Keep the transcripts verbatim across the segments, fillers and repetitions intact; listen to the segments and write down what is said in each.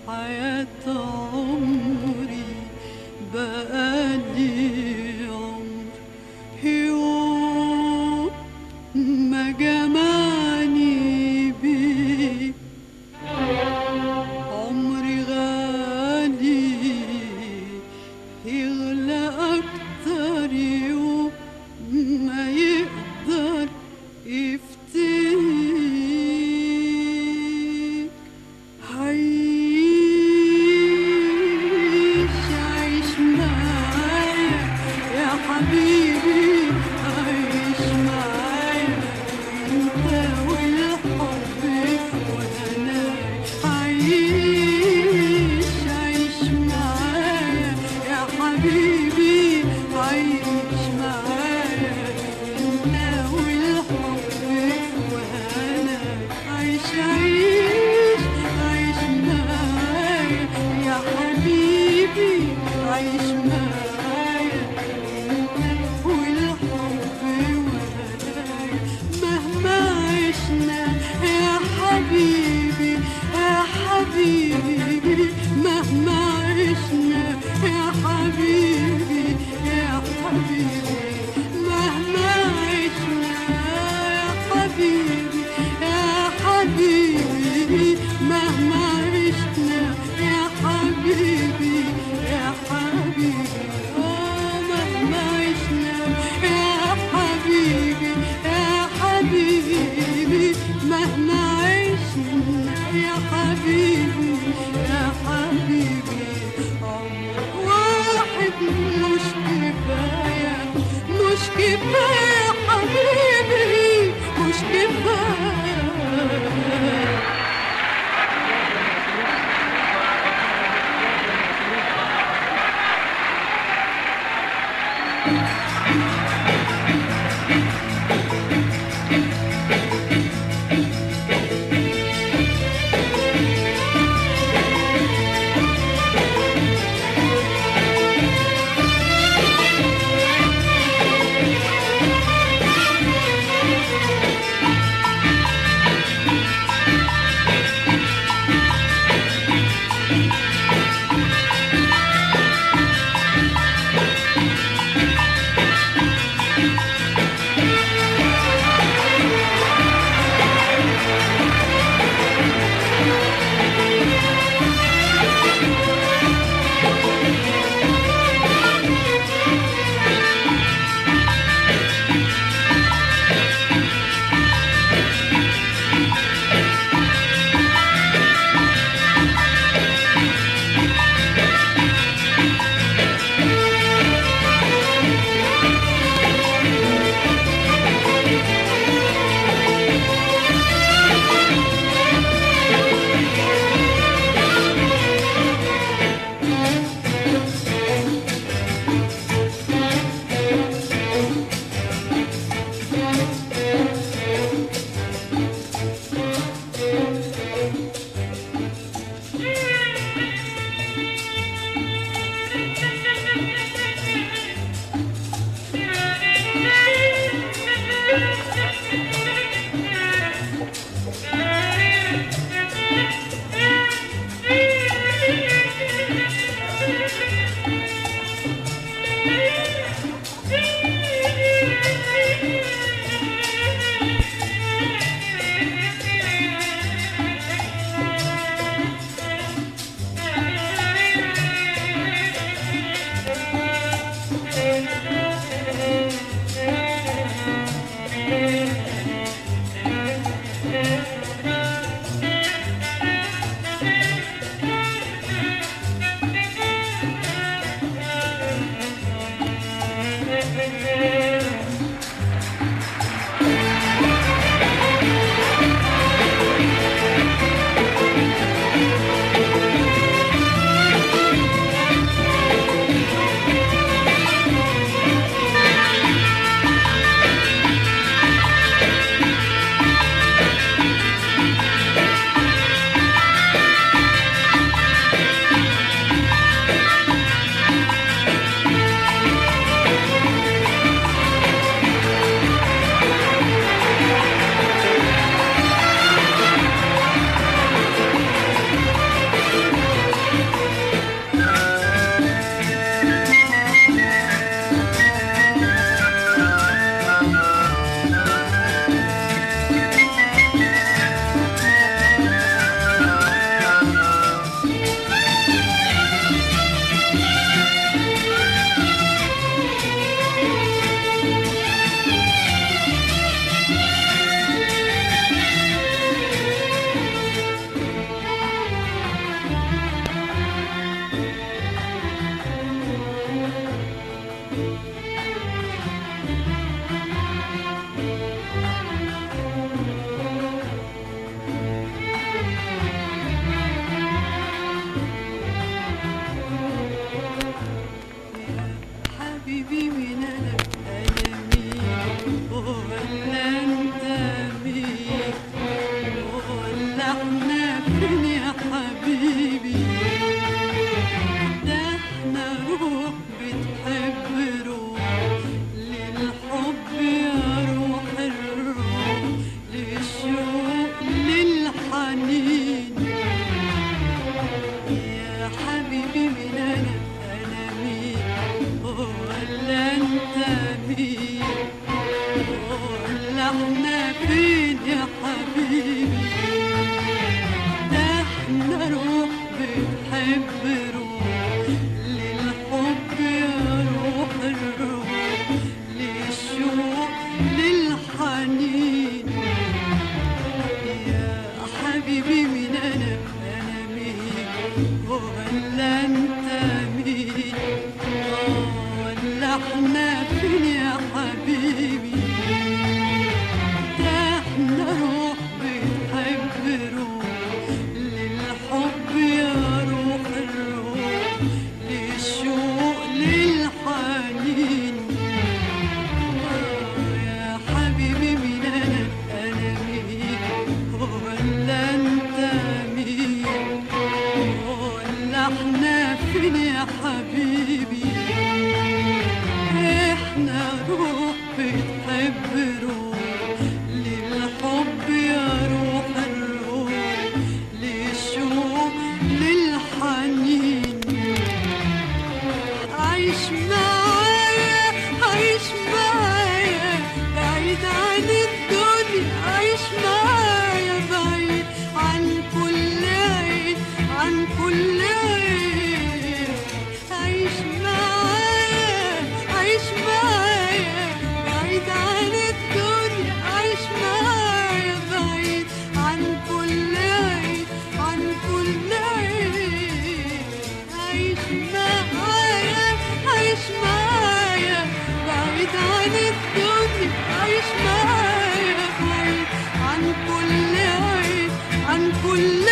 حياة عمري بقالي عمر يوم ما جمعني بيك عمري غالي يغلى أكتر يوم ما يقدر يفتيك عيش عيش معايا يا حبيبي عيش معايا انت والحب وانا عيش عيش معايا يا حبيبي عيش معايا انت والحب وانا عيش عيش عيش معايا يا حبيبي عيش معايا انت والحب وانا مهما عشنا يا حبيبي يا حبيبي مهما عشنا يا حبيبي يا حبيبي مهما عشنا يا حبيبي يا حبيبي مهما عشنا يا حبيبي يا حبيبي آه مهما عشنا يا حبيبي يا حبيبي مهما عشنا يا حبيبي يا حبيبي عمر واحد مش كفاية مش كفاية حبيبي مش كفاية احنا روح بتحب روح، للحب يا روح الروح، للشوق للحنين. يا حبيبي مين انا، انا مين ولا انت مين؟ اه ولا احنا فين يا حبيبي؟ ده احنا روح بتحب روح، للحب يا روح الروح، للشوق للحنين. يا حبيبي مين انا، انا مين ولا انت مين؟ ولا احنا فين يا حبيبي؟ احنا روح بتحب روح، للحب يا روح الروح، للشوق للحنين. عيش معايا عيش معايا بعيد عن الدنيا، عيش معايا بعيد عن كل عين، عن كل عين. عيش معايا عيش معايا بعيد عن الدنيا، عيش معايا بعيد عن كل عين، عن كل عين. عيش معايا عيش معايا بعيد عن الدنيا، عيش معايا بعيد عن كل عين، عن كل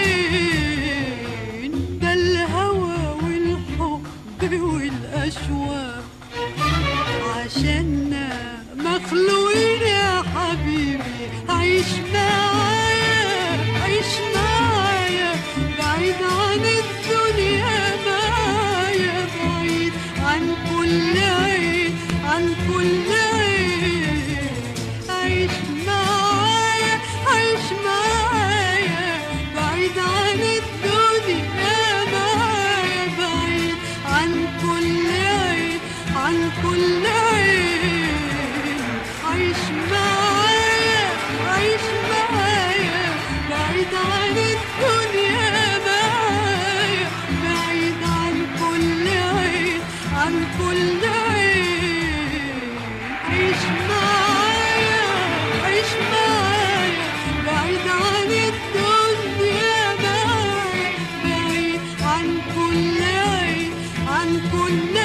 عين. ده الهوى والحب والأشواق عشاننا مخلوقين يا حبيبي. عيش معايا عيش معايا بعيد عن الدنيا، معايا بعيد عن كل عين، عن كل عين. عيش معايا عيش معايا بعيد عن الدنيا، معايا بعيد عن كل عين، عن كل عين. عيش معايا عيش معايا بعيد عن الدنيا، معايا بعيد عن كل عين، عن كل عين. عيش معايا عيش معايا بعيد عن الدنيا، معايا بعيد عن كل عين، عن كل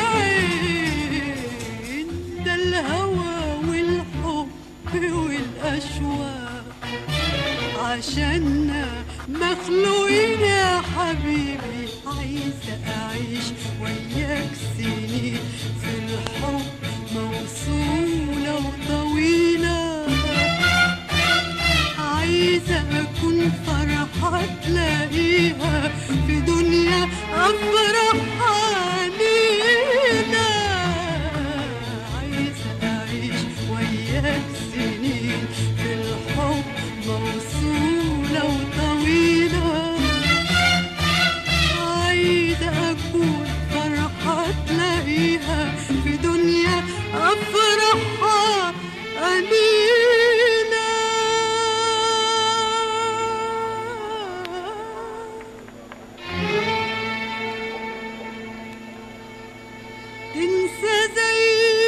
عين. ده الهوى والحب والأشواق عشاننا مخلوقين يا حبيبي. عايزة أعيش وياك سنين في الحب موصولة وطويلة، عايزة أكون فرحة تلاقيها في دنيا أفرح علينا. عايزة أعيش وياك سنين في الحب موصولة وطويلة، عايزة أكون فرحة تلاقيها في دنيا أفرح علينا. تنسى زي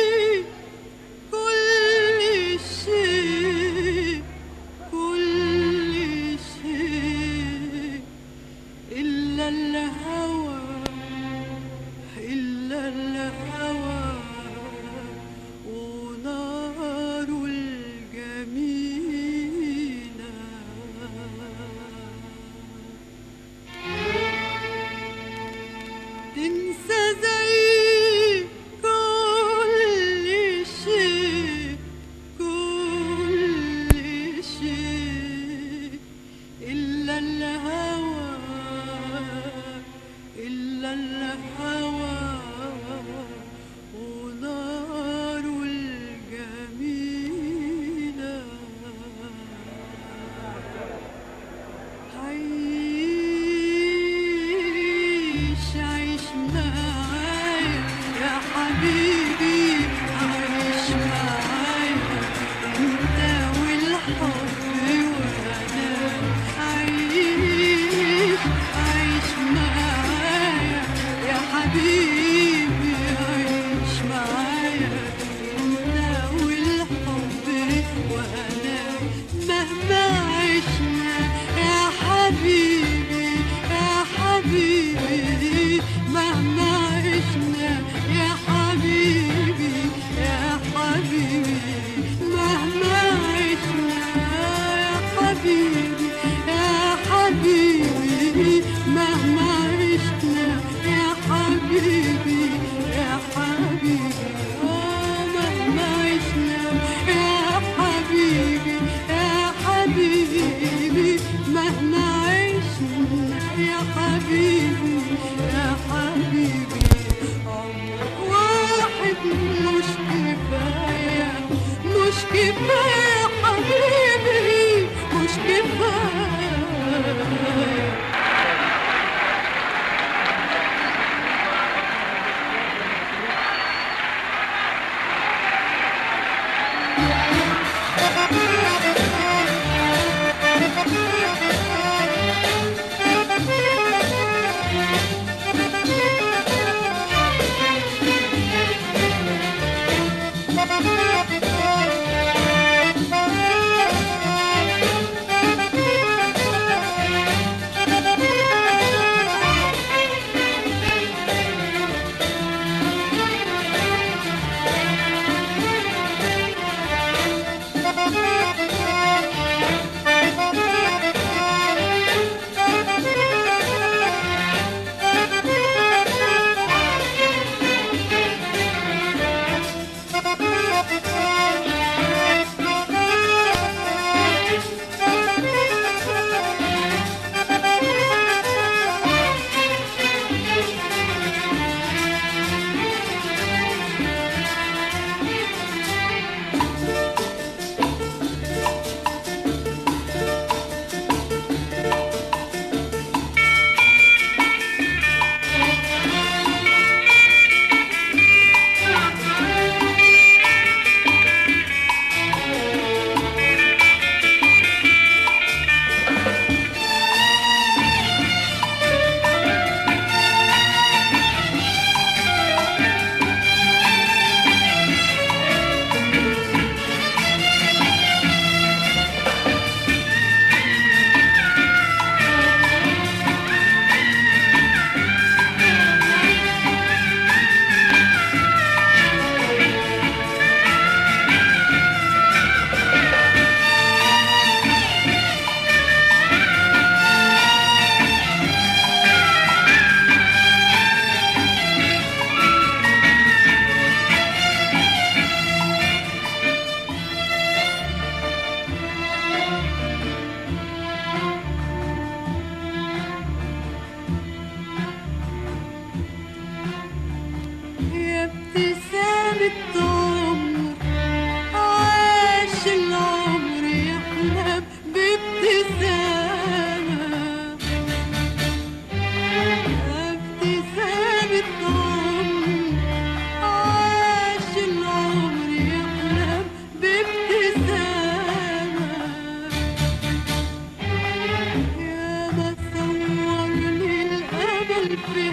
كل شيء، كل شيء إلا الهوى، إلا الهوى وناره الجميلة. تنسى زي كل شيء، كل شيء إلا الهوى، إلا الهوى وناره الجميلة. عيش عيش معايا يا حبيبي، عيش معايا انت والحب وانا. عيش حبيبي يا حبيبي آه مهما عشنا يا حبيبي يا حبيبي مهما عشنا يا حبيبي يا حبيبي عمر واحد مش كفاية مش كفاية حبيبي مش كفاية. العمر عاش العمر يحلم بابتسامة ابتسامة عمر عاش العمر يحلم بابتسامة يا ما صور لي الأمل في